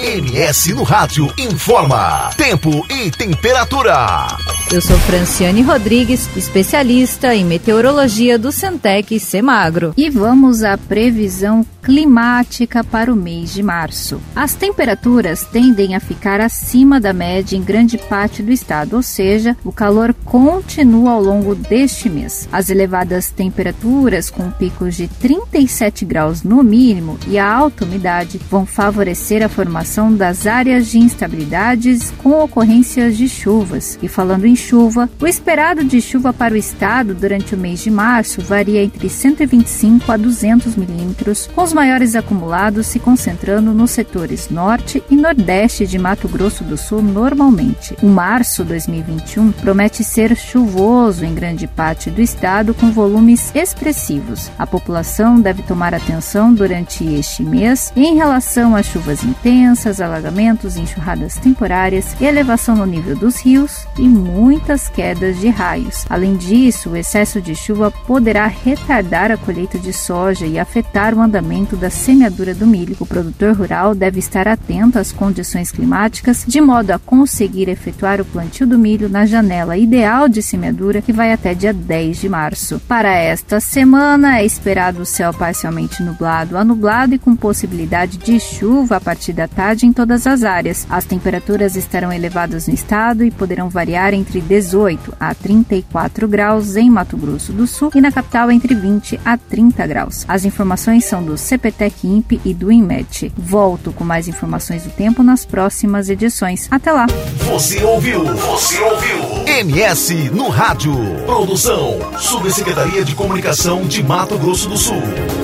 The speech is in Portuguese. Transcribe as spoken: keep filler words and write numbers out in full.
M S no Rádio informa tempo e temperatura. Eu sou Franciane Rodrigues, especialista em meteorologia do Centec Semagro. E vamos à previsão climática para o mês de março. As temperaturas tendem a ficar acima da média em grande parte do estado, ou seja, o calor continua ao longo deste mês. As elevadas temperaturas, com picos de trinta e sete graus no mínimo e a alta umidade, vão favorecer a formação das áreas de instabilidades com ocorrências de chuvas. E falando em chuva, o esperado de chuva para o estado durante o mês de março varia entre cento e vinte e cinco a duzentos milímetros, com os maiores acumulados se concentrando nos setores norte e nordeste de Mato Grosso do Sul normalmente. O março dois mil e vinte e um promete ser chuvoso em grande parte do estado, com volumes expressivos. A população deve tomar atenção durante este mês em relação a chuvas intensas, alagamentos, enxurradas temporárias, elevação no nível dos rios e muitas quedas de raios. Além disso, o excesso de chuva poderá retardar a colheita de soja e afetar o andamento da semeadura do milho. O produtor rural deve estar atento às condições climáticas de modo a conseguir efetuar o plantio do milho na janela ideal de semeadura, que vai até dia dez de março. Para esta semana é esperado o céu parcialmente nublado a nublado e com possibilidade de chuva a partir da tarde em todas as áreas. As temperaturas estarão elevadas no estado e poderão variar entre dezoito a trinta e quatro graus em Mato Grosso do Sul e na capital entre vinte a trinta graus. As informações são do CPTEC INPE e do INMET. Volto com mais informações do tempo nas próximas edições. Até lá! Você ouviu? Você ouviu? M S no Rádio. Produção: Subsecretaria de Comunicação de Mato Grosso do Sul.